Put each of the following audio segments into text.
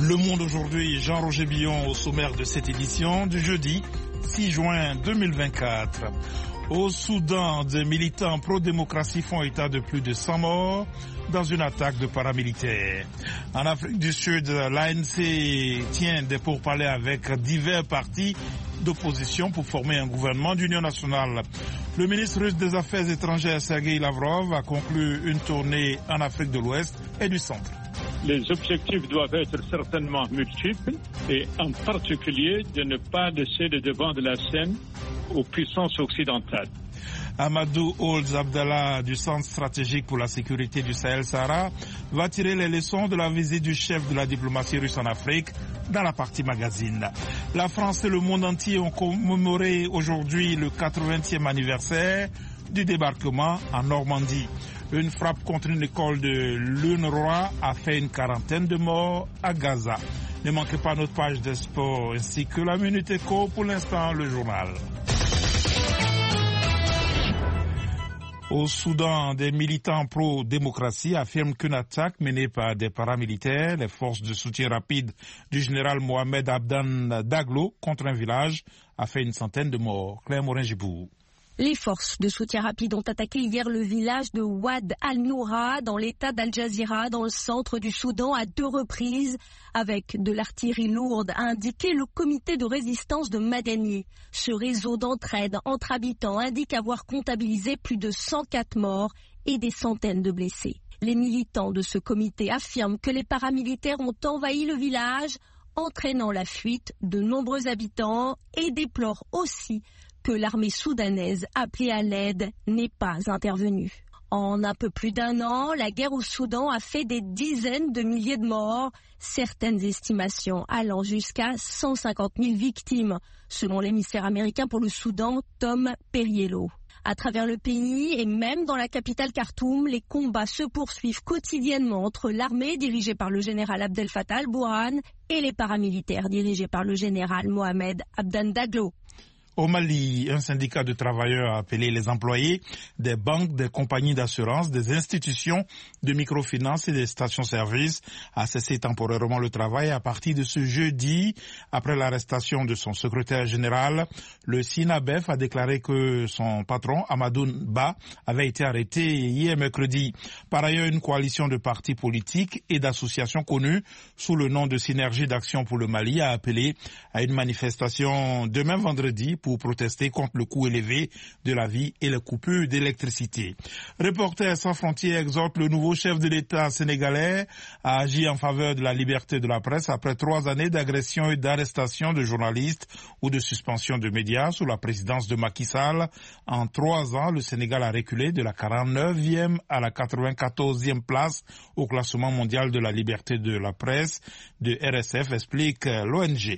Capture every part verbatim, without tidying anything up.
Le Monde aujourd'hui, Jean-Roger Billon au sommaire de cette édition du jeudi six juin deux mille vingt-quatre. Au Soudan, des militants pro-démocratie font état de plus de cent morts dans une attaque de paramilitaires. En Afrique du Sud, l'A N C tient des pourparlers avec divers partis d'opposition pour former un gouvernement d'union nationale. Le ministre russe des Affaires étrangères, Sergei Lavrov, a conclu une tournée en Afrique de l'Ouest et du Centre. Les objectifs doivent être certainement multiples et en particulier de ne pas laisser le devant de la scène aux puissances occidentales. Amadou Ould Abdallah du Centre stratégique pour la sécurité du Sahel-Sahara va tirer les leçons de la visite du chef de la diplomatie russe en Afrique dans la partie magazine. La France et le monde entier ont commémoré aujourd'hui le quatre-vingtième anniversaire du débarquement en Normandie. Une frappe contre une école de l'UNRWA a fait une quarantaine de morts à Gaza. Ne manquez pas notre page de sport ainsi que la Minute Éco. Pour l'instant, le journal. Au Soudan, des militants pro-démocratie affirment qu'une attaque menée par des paramilitaires, les forces de soutien rapide du général Mohamed Abdan Daglo contre un village, a fait une centaine de morts. Claire Morin-Gibou. Les forces de soutien rapide ont attaqué hier le village de Wad al-Noura dans l'état d'Al Jazira dans le centre du Soudan à deux reprises avec de l'artillerie lourde, a indiqué le comité de résistance de Madani. Ce réseau d'entraide entre habitants indique avoir comptabilisé plus de cent quatre morts et des centaines de blessés. Les militants de ce comité affirment que les paramilitaires ont envahi le village, entraînant la fuite de nombreux habitants et déplorent aussi que l'armée soudanaise appelée à l'aide n'est pas intervenue. En un peu plus d'un an, la guerre au Soudan a fait des dizaines de milliers de morts, certaines estimations allant jusqu'à cent cinquante mille victimes, selon l'émissaire américain pour le Soudan, Tom Perriello. À travers le pays et même dans la capitale Khartoum, les combats se poursuivent quotidiennement entre l'armée dirigée par le général Abdel Fattah al-Burhan et les paramilitaires dirigés par le général Mohamed Abdan Daglo. Au Mali, un syndicat de travailleurs a appelé les employés des banques, des compagnies d'assurance, des institutions de microfinance et des stations-service à cesser temporairement le travail à partir de ce jeudi. Après l'arrestation de son secrétaire général, le SINABEF a déclaré que son patron, Amadou Ba, avait été arrêté hier mercredi. Par ailleurs, une coalition de partis politiques et d'associations connues sous le nom de Synergie d'action pour le Mali a appelé à une manifestation demain vendredi pour protester contre le coût élevé de la vie et les coupures d'électricité. Reporters sans frontières exhorte le nouveau chef de l'État sénégalais à agir en faveur de la liberté de la presse après trois années d'agression et d'arrestation de journalistes ou de suspension de médias sous la présidence de Macky Sall. En trois ans, le Sénégal a reculé de la quarante-neuvième à la quatre-vingt-quatorzième place au classement mondial de la liberté de la presse de R S F, explique l'O N G.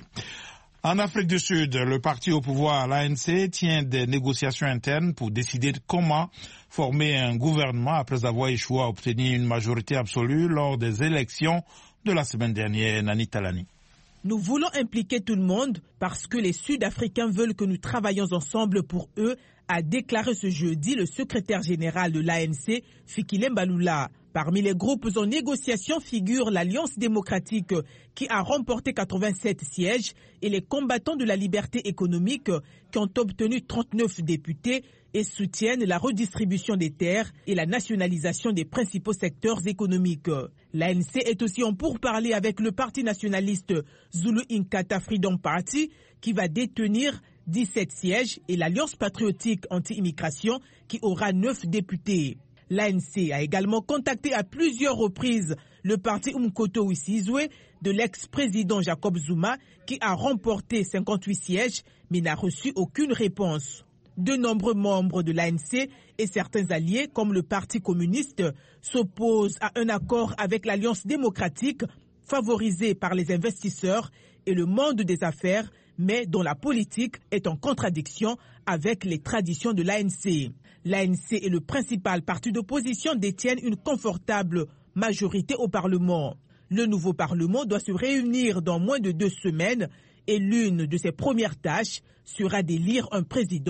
En Afrique du Sud, le parti au pouvoir, l'A N C, tient des négociations internes pour décider de comment former un gouvernement après avoir échoué à obtenir une majorité absolue lors des élections de la semaine dernière. Nani Talani. Nous voulons impliquer tout le monde parce que les Sud-Africains veulent que nous travaillions ensemble pour eux, a déclaré ce jeudi le secrétaire général de l'A N C, Fikile Mbalula. Parmi les groupes en négociation figurent l'Alliance démocratique qui a remporté quatre-vingt-sept sièges et les combattants de la liberté économique qui ont obtenu trente-neuf députés et soutiennent la redistribution des terres et la nationalisation des principaux secteurs économiques. L'A N C est aussi en pourparlers avec le parti nationaliste Zulu Inkatha Freedom Party qui va détenir dix-sept sièges et l'Alliance patriotique anti-immigration qui aura neuf députés. L'A N C a également contacté à plusieurs reprises le parti Umkhonto we Sizwe de l'ex-président Jacob Zuma qui a remporté cinquante-huit sièges mais n'a reçu aucune réponse. De nombreux membres de l'A N C et certains alliés comme le Parti communiste s'opposent à un accord avec l'Alliance démocratique favorisée par les investisseurs et le monde des affaires mais dont la politique est en contradiction avec les traditions de l'A N C. L'A N C et le principal parti d'opposition détiennent une confortable majorité au Parlement. Le nouveau Parlement doit se réunir dans moins de deux semaines et l'une de ses premières tâches sera d'élire un président pour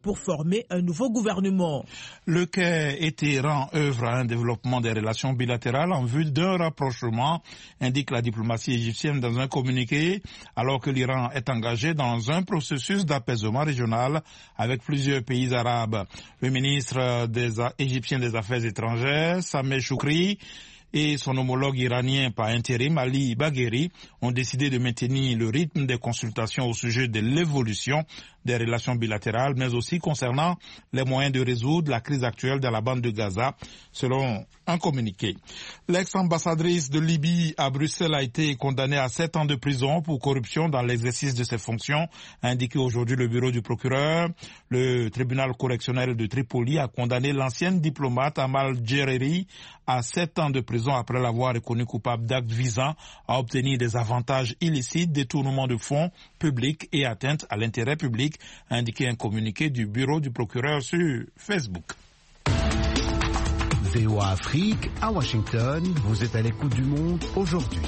pour former un nouveau gouvernement. Le quai et Téhéran œuvrent à un développement des relations bilatérales en vue d'un rapprochement, indique la diplomatie égyptienne dans un communiqué, alors que l'Iran est engagé dans un processus d'apaisement régional avec plusieurs pays arabes. Le ministre des égyptien des Affaires étrangères, Sameh Choukri, et son homologue iranien par intérim, Ali Bagheri, ont décidé de maintenir le rythme des consultations au sujet de l'évolution des relations bilatérales, mais aussi concernant les moyens de résoudre la crise actuelle dans la bande de Gaza, selon un communiqué. L'ex-ambassadrice de Libye à Bruxelles a été condamnée à sept ans de prison pour corruption dans l'exercice de ses fonctions, a indiqué aujourd'hui le bureau du procureur. Le tribunal correctionnel de Tripoli a condamné l'ancienne diplomate Amal Djereri à sept ans de prison après l'avoir reconnu coupable d'actes visant à obtenir des avantages illicites, détournement de fonds publics et atteinte à l'intérêt public, a indiqué un communiqué du bureau du procureur sur Facebook. V O A Afrique, à Washington, vous êtes à l'écoute du monde aujourd'hui.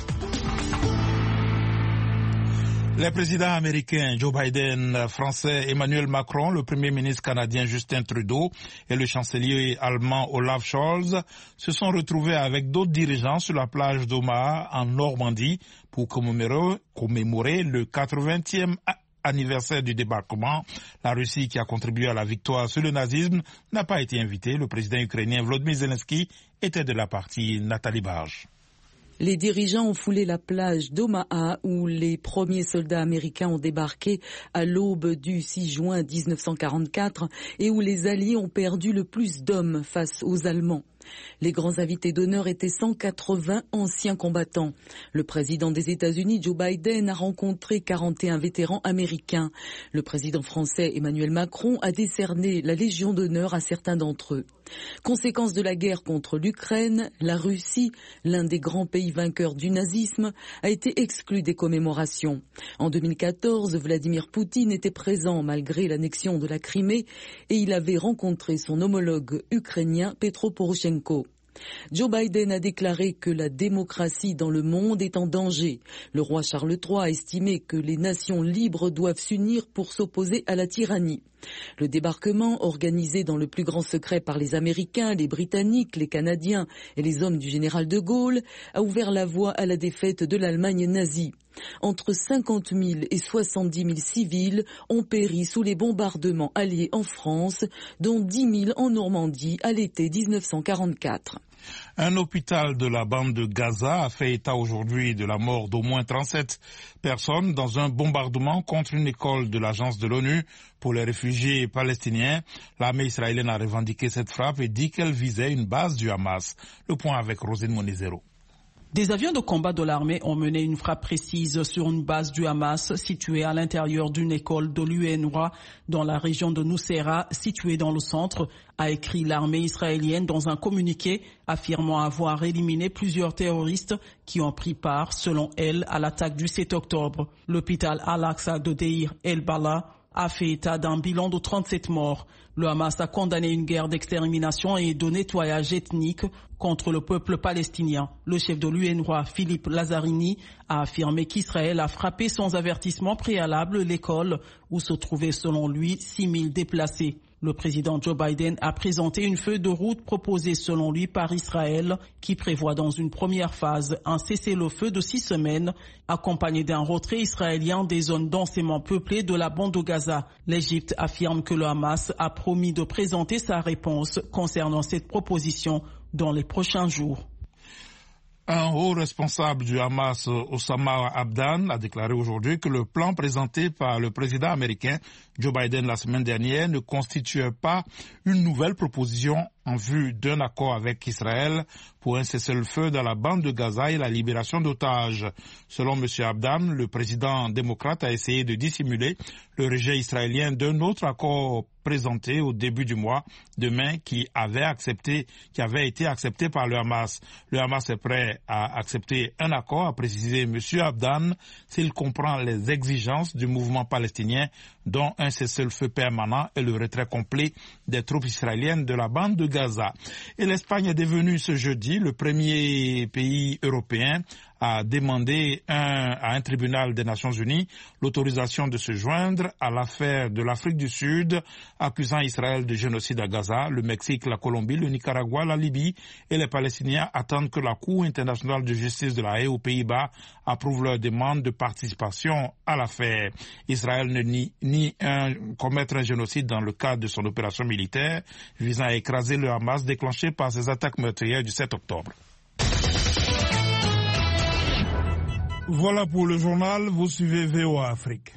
Les présidents américains Joe Biden, français Emmanuel Macron, le premier ministre canadien Justin Trudeau et le chancelier allemand Olaf Scholz se sont retrouvés avec d'autres dirigeants sur la plage d'Omaha en Normandie pour commémorer, commémorer le quatre-vingtième anniversaire du débarquement. La Russie, qui a contribué à la victoire sur le nazisme, n'a pas été invitée. Le président ukrainien Volodymyr Zelensky était de la partie. Nathalie Barge. Les dirigeants ont foulé la plage d'Omaha où les premiers soldats américains ont débarqué à l'aube du six juin mille neuf cent quarante-quatre et où les Alliés ont perdu le plus d'hommes face aux Allemands. Les grands invités d'honneur étaient cent quatre-vingts anciens combattants. Le président des États-Unis, Joe Biden, a rencontré quarante et un vétérans américains. Le président français, Emmanuel Macron, a décerné la Légion d'honneur à certains d'entre eux. Conséquence de la guerre contre l'Ukraine, la Russie, l'un des grands pays vainqueurs du nazisme, a été exclu des commémorations. En deux mille quatorze, Vladimir Poutine était présent malgré l'annexion de la Crimée et il avait rencontré son homologue ukrainien Petro Poroshenko. Joe Biden a déclaré que la démocratie dans le monde est en danger. Le roi Charles trois a estimé que les nations libres doivent s'unir pour s'opposer à la tyrannie. Le débarquement, organisé dans le plus grand secret par les Américains, les Britanniques, les Canadiens et les hommes du général de Gaulle, a ouvert la voie à la défaite de l'Allemagne nazie. Entre cinquante mille et soixante-dix mille civils ont péri sous les bombardements alliés en France, dont dix mille en Normandie à l'été mille neuf cent quarante-quatre. Un hôpital de la bande de Gaza a fait état aujourd'hui de la mort d'au moins trente-sept personnes dans un bombardement contre une école de l'agence de l'ONU pour les réfugiés palestiniens. L'armée israélienne a revendiqué cette frappe et dit qu'elle visait une base du Hamas. Le point avec Rosine Monizero. Des avions de combat de l'armée ont mené une frappe précise sur une base du Hamas située à l'intérieur d'une école de l'U N R W A dans la région de Nusayra, située dans le centre, a écrit l'armée israélienne dans un communiqué affirmant avoir éliminé plusieurs terroristes qui ont pris part, selon elle, à l'attaque du sept octobre. L'hôpital Al-Aqsa de Deir el-Bala a fait état d'un bilan de trente-sept morts. Le Hamas a condamné une guerre d'extermination et de nettoyage ethnique contre le peuple palestinien. Le chef de l'U N R W A, Philippe Lazzarini, a affirmé qu'Israël a frappé sans avertissement préalable l'école où se trouvaient selon lui six mille déplacés. Le président Joe Biden a présenté une feuille de route proposée selon lui par Israël qui prévoit dans une première phase un cessez-le-feu de six semaines accompagné d'un retrait israélien des zones densément peuplées de la bande de Gaza. L'Égypte affirme que le Hamas a promis de présenter sa réponse concernant cette proposition dans les prochains jours. Un haut responsable du Hamas, Osama Abdan, a déclaré aujourd'hui que le plan présenté par le président américain Joe Biden la semaine dernière ne constituait pas une nouvelle proposition en vue d'un accord avec Israël pour un cessez-le-feu dans la bande de Gaza et la libération d'otages. Selon M. Abdan, le président démocrate a essayé de dissimuler le rejet israélien d'un autre accord présenté au début du mois de mai qui avait accepté, qui avait été accepté par le Hamas. Le Hamas est prêt à accepter un accord, a précisé M. Abdan, s'il comprend les exigences du mouvement palestinien, dont un cessez-le-feu permanent et le retrait complet des troupes israéliennes de la bande de Gaza. Et l'Espagne est devenue ce jeudi le premier pays européen a demandé un, à un tribunal des Nations Unies l'autorisation de se joindre à l'affaire de l'Afrique du Sud, accusant Israël de génocide à Gaza. Le Mexique, la Colombie, le Nicaragua, la Libye et les Palestiniens attendent que la Cour internationale de justice de la Haye aux Pays-Bas approuve leur demande de participation à l'affaire. Israël ne nie ni un, commettre un génocide dans le cadre de son opération militaire visant à écraser le Hamas déclenché par ses attaques meurtrières du sept octobre. Voilà pour le journal, vous suivez V O A Afrique.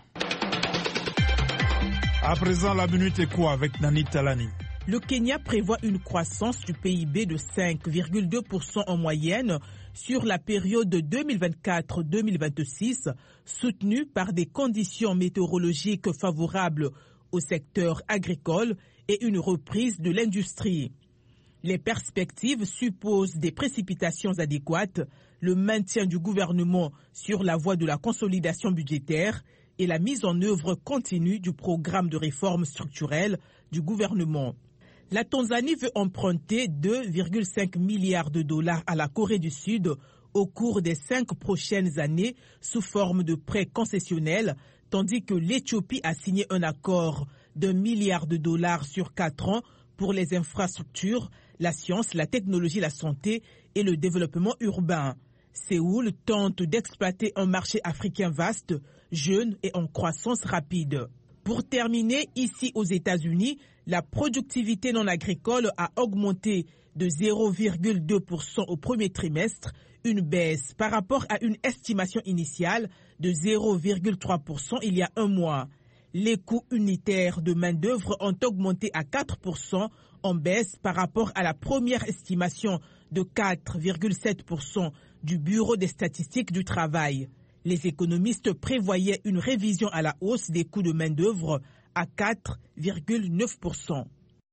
À présent, la minute éco avec Nani Talani. Le Kenya prévoit une croissance du P I B de cinq virgule deux pour cent en moyenne sur la période deux mille vingt-quatre deux mille vingt-six, soutenue par des conditions météorologiques favorables au secteur agricole et une reprise de l'industrie. Les perspectives supposent des précipitations adéquates, le maintien du gouvernement sur la voie de la consolidation budgétaire et la mise en œuvre continue du programme de réforme structurelle du gouvernement. La Tanzanie veut emprunter deux virgule cinq milliards de dollars à la Corée du Sud au cours des cinq prochaines années sous forme de prêts concessionnels, tandis que l'Éthiopie a signé un accord d'un milliard de dollars sur quatre ans pour les infrastructures, la science, la technologie, la santé et le développement urbain. Séoul tente d'exploiter un marché africain vaste, jeune et en croissance rapide. Pour terminer, ici aux États-Unis, la productivité non agricole a augmenté de zéro virgule deux pour cent au premier trimestre, une baisse par rapport à une estimation initiale de zéro virgule trois pour cent il y a un mois. Les coûts unitaires de main-d'œuvre ont augmenté à quatre pour cent, en baisse par rapport à la première estimation de quatre virgule sept pour cent du Bureau des statistiques du travail. Les économistes prévoyaient une révision à la hausse des coûts de main-d'œuvre à quatre virgule neuf pour cent.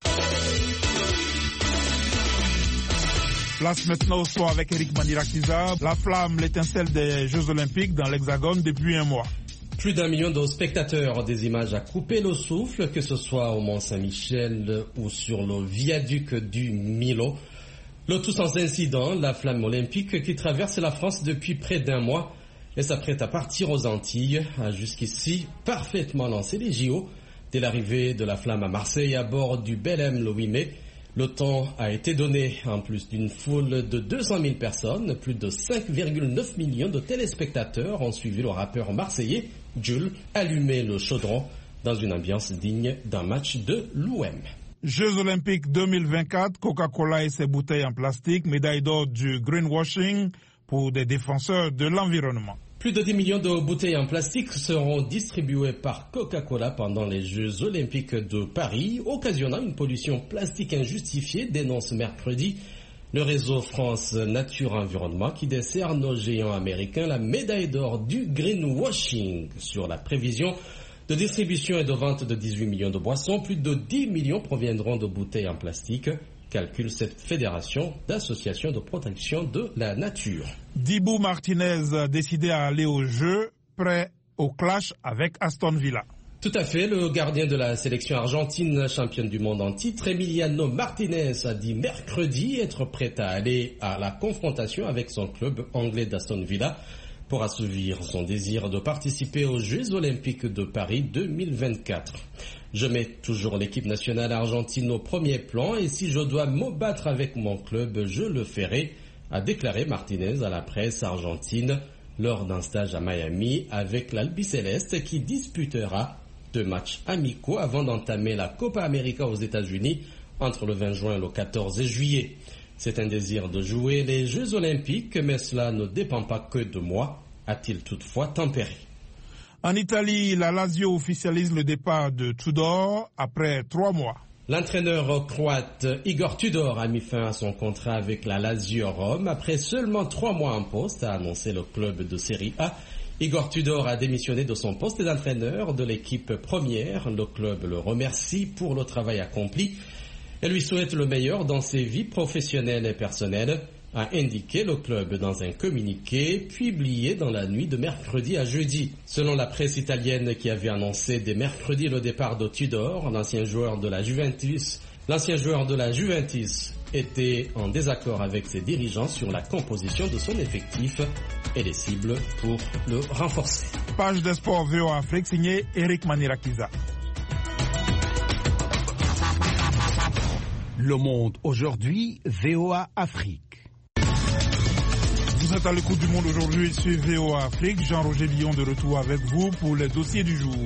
Place maintenant au sport avec Eric Manirakiza. La flamme, l'étincelle des Jeux Olympiques dans l'Hexagone depuis un mois. Plus d'un million de spectateurs, des images à couper le souffle, que ce soit au Mont-Saint-Michel ou sur le viaduc du Milo. Le tout sans incident, la flamme olympique qui traverse la France depuis près d'un mois et s'apprête à partir aux Antilles, a jusqu'ici parfaitement lancé les J O. Dès l'arrivée de la flamme à Marseille à bord du Belém le huit mai, le temps a été donné. En plus d'une foule de deux cent mille personnes, plus de cinq virgule neuf millions de téléspectateurs ont suivi le rappeur marseillais Jules allumer le chaudron dans une ambiance digne d'un match de l'O M. Jeux Olympiques deux mille vingt-quatre, Coca-Cola et ses bouteilles en plastique, médaille d'or du greenwashing pour des défenseurs de l'environnement. Plus de dix millions de bouteilles en plastique seront distribuées par Coca-Cola pendant les Jeux Olympiques de Paris, occasionnant une pollution plastique injustifiée, dénonce mercredi le réseau France Nature Environnement qui décerne aux géants américains la médaille d'or du greenwashing sur la prévision de distribution et de vente de dix-huit millions de boissons. Plus de dix millions proviendront de bouteilles en plastique, calcule cette fédération d'associations de protection de la nature. Dibou Martinez a décidé à aller au jeu, prêt au clash avec Aston Villa. Tout à fait, le gardien de la sélection argentine, championne du monde en titre, Emiliano Martinez, a dit mercredi être prêt à aller à la confrontation avec son club anglais d'Aston Villa pour assouvir son désir de participer aux Jeux Olympiques de Paris deux mille vingt-quatre. Je mets toujours l'équipe nationale argentine au premier plan et si je dois me battre avec mon club, je le ferai, a déclaré Martinez à la presse argentine lors d'un stage à Miami avec l'Albiceleste qui disputera deux matchs amicaux avant d'entamer la Copa América aux États-Unis entre le vingt juin et le quatorze juillet. C'est un désir de jouer les Jeux Olympiques, mais cela ne dépend pas que de moi, a-t-il toutefois tempéré. En Italie, la Lazio officialise le départ de Tudor après trois mois. L'entraîneur croate Igor Tudor a mis fin à son contrat avec la Lazio Rome après seulement trois mois en poste, a annoncé le club de Serie A. Igor Tudor a démissionné de son poste d'entraîneur de l'équipe première. Le club le remercie pour le travail accompli et lui souhaite le meilleur dans ses vies professionnelles et personnelles, a indiqué le club dans un communiqué publié dans la nuit de mercredi à jeudi. Selon la presse italienne qui avait annoncé dès mercredi le départ de Tudor, l'ancien joueur de la Juventus, l'ancien joueur de la Juventus était en désaccord avec ses dirigeants sur la composition de son effectif et les cibles pour le renforcer. Page de sport V O A Afrique signée Eric Manirakiza. Le Monde aujourd'hui, V O A Afrique. Vous êtes à l'écoute du Monde aujourd'hui sur V O A Afrique. Jean-Roger Billon de retour avec vous pour les dossiers du jour.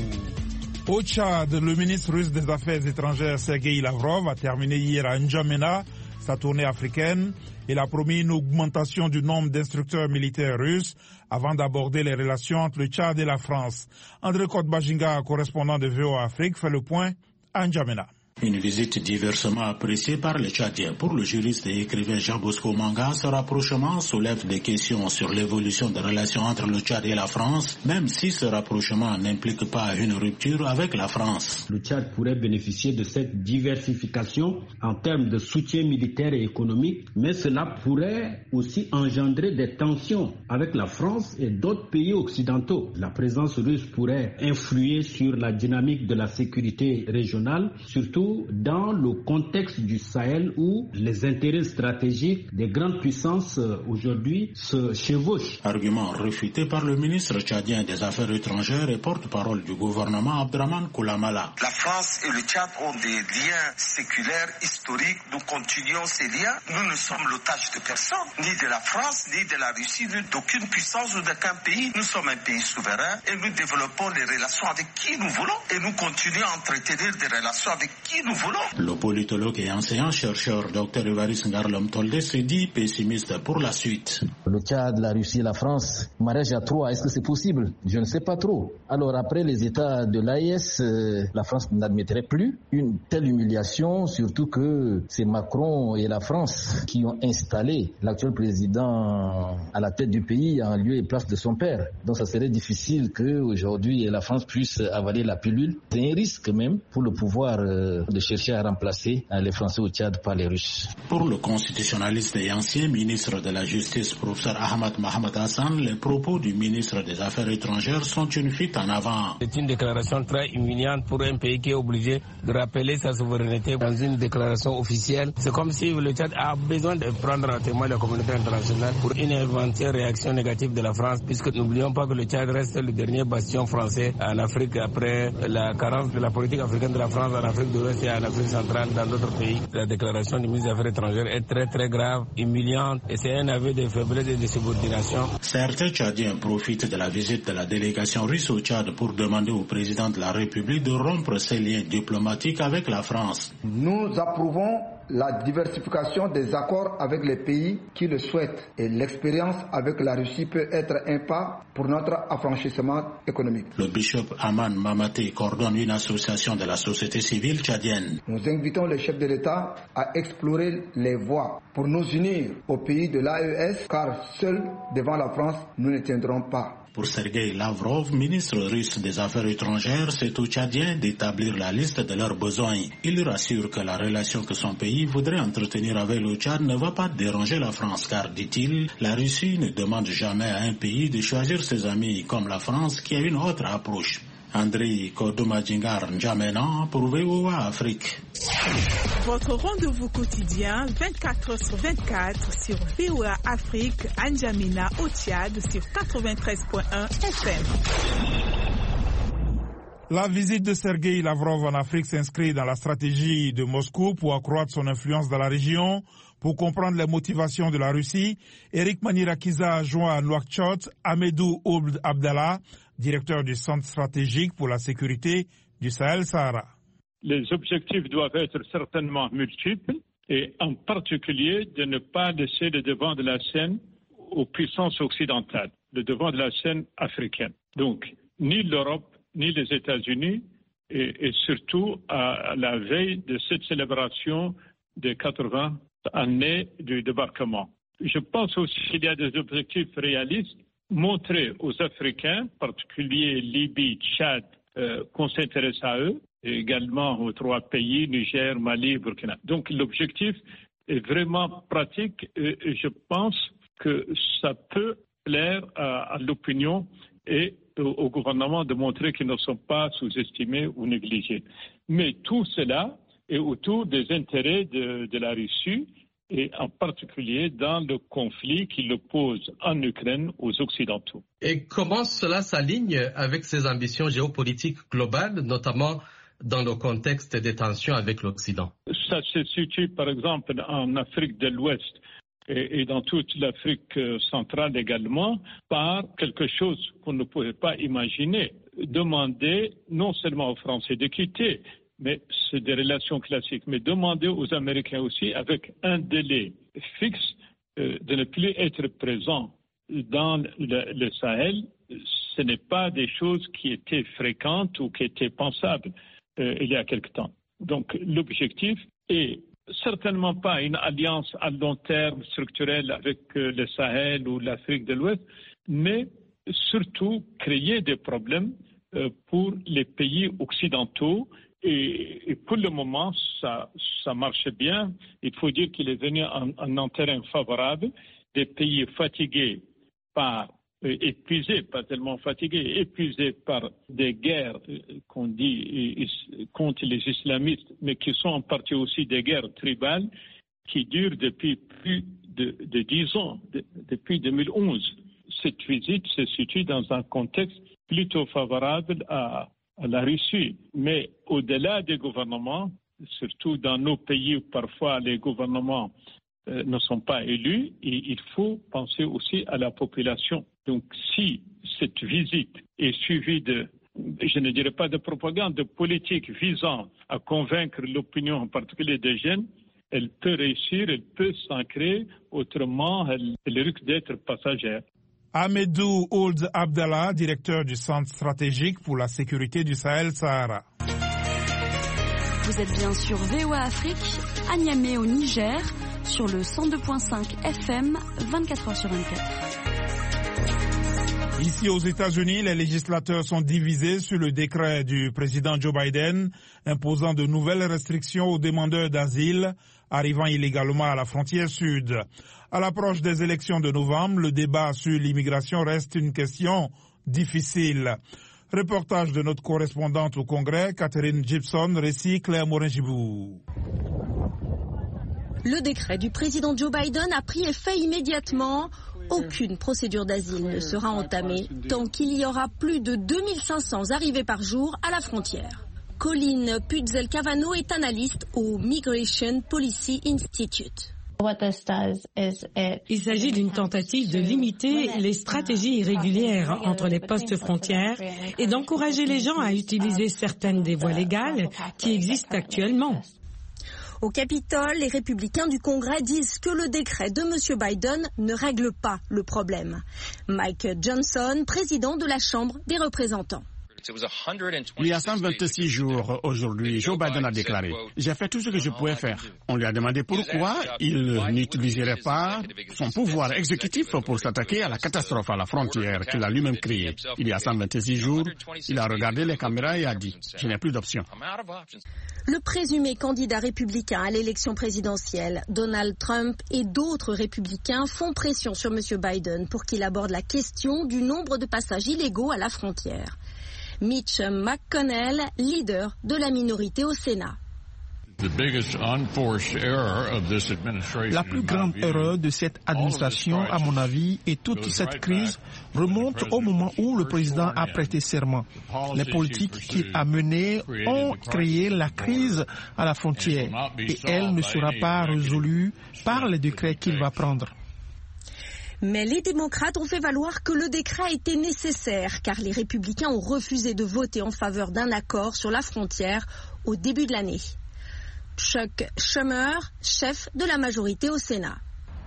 Au Tchad, le ministre russe des Affaires étrangères Sergueï Lavrov a terminé hier à N'Djamena sa tournée africaine. Il a promis une augmentation du nombre d'instructeurs militaires russes avant d'aborder les relations entre le Tchad et la France. André Kotbajinga, correspondant de V O A Afrique, fait le point à N'Djamena. Une visite diversement appréciée par les Tchadiens. Pour le juriste et écrivain Jean Bosco Manga, ce rapprochement soulève des questions sur l'évolution des relations entre le Tchad et la France, même si ce rapprochement n'implique pas une rupture avec la France. Le Tchad pourrait bénéficier de cette diversification en termes de soutien militaire et économique, mais cela pourrait aussi engendrer des tensions avec la France et d'autres pays occidentaux. La présence russe pourrait influer sur la dynamique de la sécurité régionale, surtout dans le contexte du Sahel où les intérêts stratégiques des grandes puissances aujourd'hui se chevauchent. Argument réfuté par le ministre tchadien des Affaires étrangères et porte-parole du gouvernement Abdraman Koulamala. La France et le Tchad ont des liens séculaires, historiques. Nous continuons ces liens. Nous ne sommes l'otage de personne, ni de la France, ni de la Russie, ni d'aucune puissance ou d'aucun pays. Nous sommes un pays souverain et nous développons les relations avec qui nous voulons et nous continuons à entretenir des relations avec qui nous voulons. Le politologue et enseignant-chercheur Dr Évariste Ngarlom Tolde se dit pessimiste pour la suite. Le Tchad, la Russie, la France, mariage à trois, est-ce que c'est possible? Je ne sais pas trop. Alors après les États de l'A E S, euh, la France n'admettrait plus une telle humiliation, surtout que c'est Macron et la France qui ont installé l'actuel président à la tête du pays en lieu et place de son père. Donc ça serait difficile qu'aujourd'hui la France puisse avaler la pilule. C'est un risque même pour le pouvoir euh, de chercher à remplacer les Français au Tchad par les Russes. Pour le constitutionnaliste et ancien ministre de la Justice, professeur Ahmad Mohamed Hassan, les propos du ministre des Affaires étrangères sont une fuite en avant. C'est une déclaration très humiliante pour un pays qui est obligé de rappeler sa souveraineté dans une déclaration officielle. C'est comme si le Tchad a besoin de prendre à témoin la communauté internationale pour une éventuelle réaction négative de la France, puisque n'oublions pas que le Tchad reste le dernier bastion français en Afrique après la carence de la politique africaine de la France en Afrique de l'Ouest et en Afrique centrale, dans d'autres pays. La déclaration du ministre des Affaires étrangères est très très grave, humiliante et c'est un aveu de faiblesse et de subordination. Certains Tchadiens profitent de la visite de la délégation russe au Tchad pour demander au président de la République de rompre ses liens diplomatiques avec la France. Nous approuvons la diversification des accords avec les pays qui le souhaitent et l'expérience avec la Russie peut être un pas pour notre affranchissement économique. Le bishop Aman Mamate coordonne une association de la société civile tchadienne. Nous invitons le chef de l'État à explorer les voies pour nous unir au pays de l'A E S car seuls devant la France nous ne tiendrons pas. Pour Sergueï Lavrov, ministre russe des Affaires étrangères, c'est aux Tchadiens d'établir la liste de leurs besoins. Il rassure que la relation que son pays voudrait entretenir avec le Tchad ne va pas déranger la France, car, dit-il, la Russie ne demande jamais à un pays de choisir ses amis comme la France qui a une autre approche. André Kodomadjingar N'Djamena pour V O A Afrique. Votre rendez-vous quotidien vingt-quatre heures sur vingt-quatre sur V O A Afrique, N'Djamena au Tchad sur quatre-vingt-treize virgule un F M. La visite de Sergueï Lavrov en Afrique s'inscrit dans la stratégie de Moscou pour accroître son influence dans la région. Pour comprendre les motivations de la Russie, Eric Manirakiza a joint à Nouakchott Ahmedou Ould Abdallah, directeur du Centre stratégique pour la sécurité du Sahel-Sahara. Les objectifs doivent être certainement multiples et en particulier de ne pas laisser le devant de la scène aux puissances occidentales, le devant de la scène africaine. Donc, ni l'Europe, ni les États-Unis et, et surtout à la veille de cette célébration des quatre-vingts années du débarquement. Je pense aussi qu'il y a des objectifs réalistes, montrer aux Africains, en particulier Libye, Tchad, euh, qu'on s'intéresse à eux, et également aux trois pays, Niger, Mali, Burkina. Donc l'objectif est vraiment pratique et, et je pense que ça peut plaire à, à l'opinion et au, au gouvernement de montrer qu'ils ne sont pas sous-estimés ou négligés. Mais tout cela est autour des intérêts de, de la Russie et en particulier dans le conflit qui l'oppose en Ukraine aux Occidentaux. Et comment cela s'aligne avec ses ambitions géopolitiques globales, notamment dans le contexte des tensions avec l'Occident? Ça se situe par exemple en Afrique de l'Ouest et, et dans toute l'Afrique centrale également par quelque chose qu'on ne pouvait pas imaginer. Demander non seulement aux Français de quitter, mais c'est des relations classiques, mais demander aux Américains aussi avec un délai fixe euh, de ne plus être présent dans le, le Sahel, ce n'est pas des choses qui étaient fréquentes ou qui étaient pensables euh, il y a quelque temps. Donc l'objectif est certainement pas une alliance à long terme structurelle avec euh, le Sahel ou l'Afrique de l'Ouest, mais surtout créer des problèmes euh, pour les pays occidentaux. Et, et pour le moment, ça, ça marche bien. Il faut dire qu'il est venu en, en un terrain favorable. Des pays fatigués par, euh, épuisés, pas tellement fatigués, épuisés par des guerres euh, qu'on dit euh, contre les islamistes, mais qui sont en partie aussi des guerres tribales qui durent depuis plus de, de dix ans, de, depuis deux mille onze. Cette visite se situe dans un contexte plutôt favorable à à la Russie. Mais au-delà des gouvernements, surtout dans nos pays où parfois les gouvernements euh, ne sont pas élus, et il faut penser aussi à la population. Donc si cette visite est suivie de, je ne dirais pas de propagande, de politique visant à convaincre l'opinion, en particulier des jeunes, elle peut réussir, elle peut s'ancrer, autrement elle, elle risque d'être passagère. Ahmedou Ould Abdallah, directeur du Centre stratégique pour la sécurité du Sahel-Sahara. Vous êtes bien sur V O A Afrique, à Niamey au Niger, sur le cent deux virgule cinq F M, vingt-quatre heures sur vingt-quatre. Ici aux États-Unis, les législateurs sont divisés sur le décret du président Joe Biden imposant de nouvelles restrictions aux demandeurs d'asile arrivant illégalement à la frontière sud. À l'approche des élections de novembre, le débat sur l'immigration reste une question difficile. Reportage de notre correspondante au Congrès, Catherine Gibson, récit Claire Morin-Gibou. Le décret du président Joe Biden a pris effet immédiatement. Aucune procédure d'asile ne sera entamée tant qu'il y aura plus de deux mille cinq cents arrivées par jour à la frontière. Colleen Putzel-Cavano est analyste au Migration Policy Institute. Il s'agit d'une tentative de limiter les stratégies irrégulières entre les postes frontières et d'encourager les gens à utiliser certaines des voies légales qui existent actuellement. Au Capitole, les républicains du Congrès disent que le décret de M. Biden ne règle pas le problème. Mike Johnson, président de la Chambre des représentants. Il y a cent vingt-six jours aujourd'hui, Joe Biden a déclaré « J'ai fait tout ce que je pouvais faire ». On lui a demandé pourquoi il n'utiliserait pas son pouvoir exécutif pour s'attaquer à la catastrophe à la frontière qu'il a lui-même créée. Il y a cent vingt-six jours, il a regardé les caméras et a dit « Je n'ai plus d'option ». Le présumé candidat républicain à l'élection présidentielle, Donald Trump et d'autres républicains font pression sur M. Biden pour qu'il aborde la question du nombre de passages illégaux à la frontière. Mitch McConnell, leader de la minorité au Sénat. La plus grande erreur de cette administration, à mon avis, et toute cette crise remonte au moment où le président a prêté serment. Les politiques qu'il a menées ont créé la crise à la frontière et elle ne sera pas résolue par les décrets qu'il va prendre. Mais les démocrates ont fait valoir que le décret était nécessaire car les républicains ont refusé de voter en faveur d'un accord sur la frontière au début de l'année. Chuck Schumer, chef de la majorité au Sénat.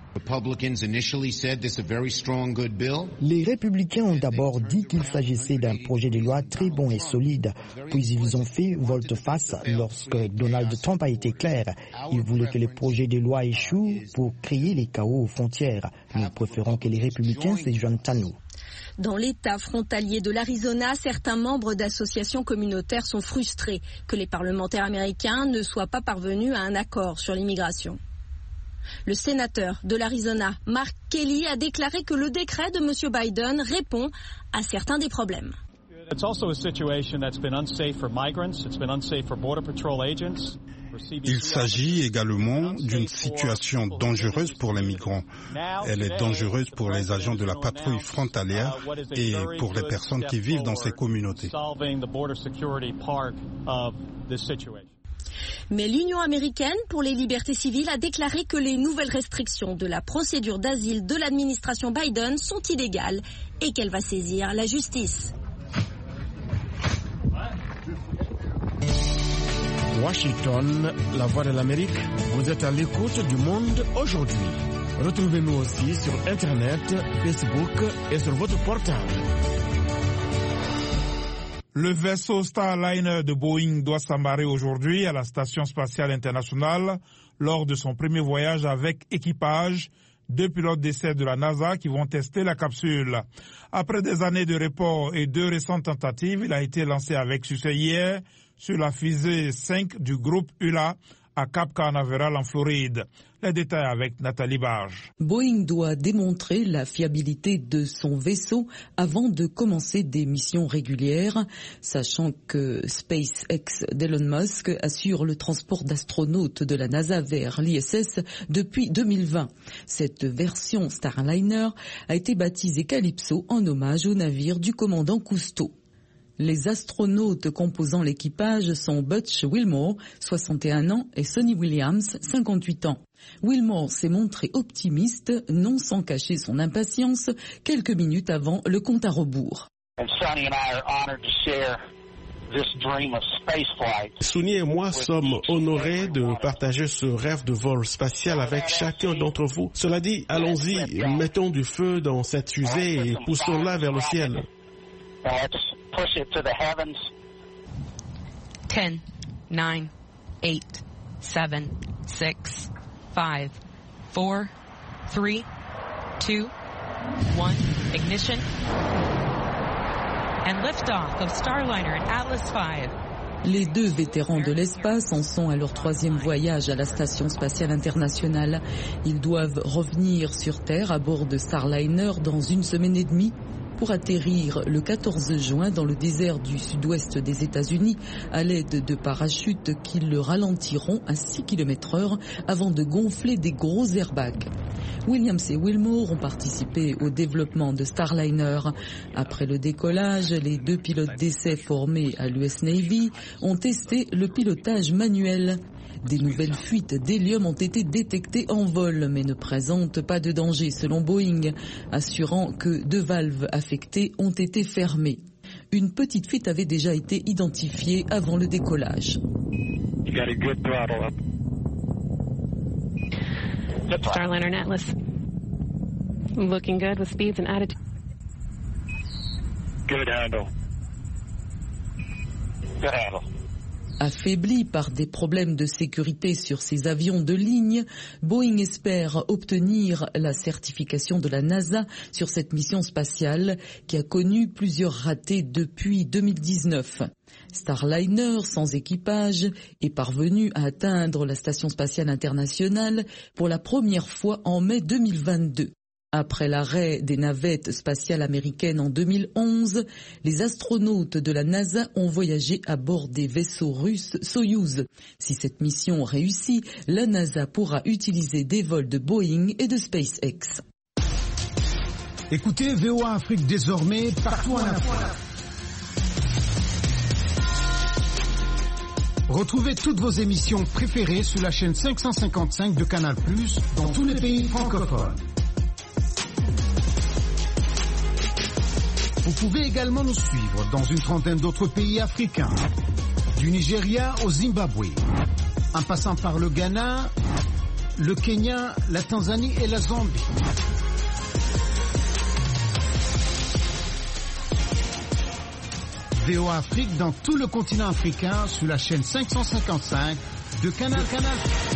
Les républicains ont d'abord dit qu'il s'agissait d'un projet de loi très bon et solide, puis ils ont fait volte-face lorsque Donald Trump a été clair. Il voulait que le projet de loi échoue pour créer les chaos aux frontières. Nous préférons que les républicains se joignent à nous. Dans l'État frontalier de l'Arizona, certains membres d'associations communautaires sont frustrés que les parlementaires américains ne soient pas parvenus à un accord sur l'immigration. Le sénateur de l'Arizona, Mark Kelly, a déclaré que le décret de M. Biden répond à certains des problèmes. Il s'agit également d'une situation dangereuse pour les migrants. Elle est dangereuse pour les agents de la patrouille frontalière et pour les personnes qui vivent dans ces communautés. Mais l'Union américaine pour les libertés civiles a déclaré que les nouvelles restrictions de la procédure d'asile de l'administration Biden sont illégales et qu'elle va saisir la justice. Washington, la voix de l'Amérique, vous êtes à l'écoute du monde aujourd'hui. Retrouvez-nous aussi sur Internet, Facebook et sur votre portable. Le vaisseau Starliner de Boeing doit s'amarrer aujourd'hui à la Station spatiale internationale lors de son premier voyage avec équipage. Deux pilotes d'essai de la NASA qui vont tester la capsule. Après des années de report et deux récentes tentatives, il a été lancé avec succès hier sur la fusée cinq du groupe U L A à Cap Canaveral en Floride. Les détails avec Nathalie Barge. Boeing doit démontrer la fiabilité de son vaisseau avant de commencer des missions régulières, sachant que SpaceX d'Elon Musk assure le transport d'astronautes de la NASA vers l'I S S depuis deux mille vingt. Cette version Starliner a été baptisée Calypso en hommage au navire du commandant Cousteau. Les astronautes composant l'équipage sont Butch Wilmore, soixante et un ans, et Sonny Williams, cinquante-huit ans. Wilmore s'est montré optimiste, non sans cacher son impatience, quelques minutes avant le compte à rebours. Sonny et moi sommes honorés de partager ce rêve de vol spatial avec chacun d'entre vous. Cela dit, allons-y, mettons du feu dans cette fusée et poussons-la vers le ciel. Push it to the heavens. ten, nine, eight, seven, six, five, four, three, two, one, ignition. And liftoff of Starliner and Atlas five. Les deux vétérans de l'espace en sont à leur troisième voyage à la Station spatiale internationale. Ils doivent revenir sur Terre à bord de Starliner dans une semaine et demie, pour atterrir le quatorze juin dans le désert du sud-ouest des États-Unis à l'aide de parachutes qui le ralentiront à six kilomètres heure avant de gonfler des gros airbags. Williams et Wilmore ont participé au développement de Starliner. Après le décollage, les deux pilotes d'essai formés à l'U S Navy ont testé le pilotage manuel. Des nouvelles fuites d'hélium ont été détectées en vol, mais ne présentent pas de danger selon Boeing, assurant que deux valves affectées ont été fermées. Une petite fuite avait déjà été identifiée avant le décollage. Starliner and Atlas. Looking good with speeds and attitude. Good handle. Good handle. Affaibli par des problèmes de sécurité sur ses avions de ligne, Boeing espère obtenir la certification de la NASA sur cette mission spatiale qui a connu plusieurs ratés depuis deux mille dix-neuf. Starliner, sans équipage, est parvenu à atteindre la Station spatiale internationale pour la première fois en mai deux mille vingt-deux. Après l'arrêt des navettes spatiales américaines en deux mille onze, les astronautes de la NASA ont voyagé à bord des vaisseaux russes Soyouz. Si cette mission réussit, la NASA pourra utiliser des vols de Boeing et de SpaceX. Écoutez V O A Afrique désormais partout en Afrique. Retrouvez toutes vos émissions préférées sur la chaîne cinq cent cinquante-cinq de Canal plus, dans tous les pays francophones. Vous pouvez également nous suivre dans une trentaine d'autres pays africains, du Nigeria au Zimbabwe, en passant par le Ghana, le Kenya, la Tanzanie et la Zambie. V O A Afrique dans tout le continent africain sur la chaîne cinq cent cinquante-cinq de Canal Canal.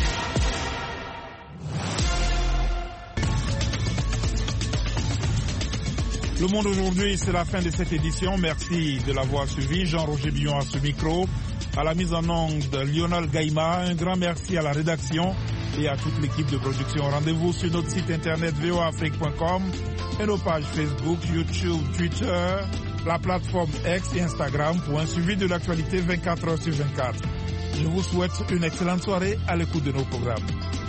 Le Monde aujourd'hui, c'est la fin de cette édition. Merci de l'avoir suivi. Jean-Roger Billon à ce micro. À la mise en onde, Lionel Gaïma. Un grand merci à la rédaction et à toute l'équipe de production. Rendez-vous sur notre site internet v o a afrique point com et nos pages Facebook, YouTube, Twitter, la plateforme X et Instagram pour un suivi de l'actualité vingt-quatre heures sur vingt-quatre. Je vous souhaite une excellente soirée à l'écoute de nos programmes.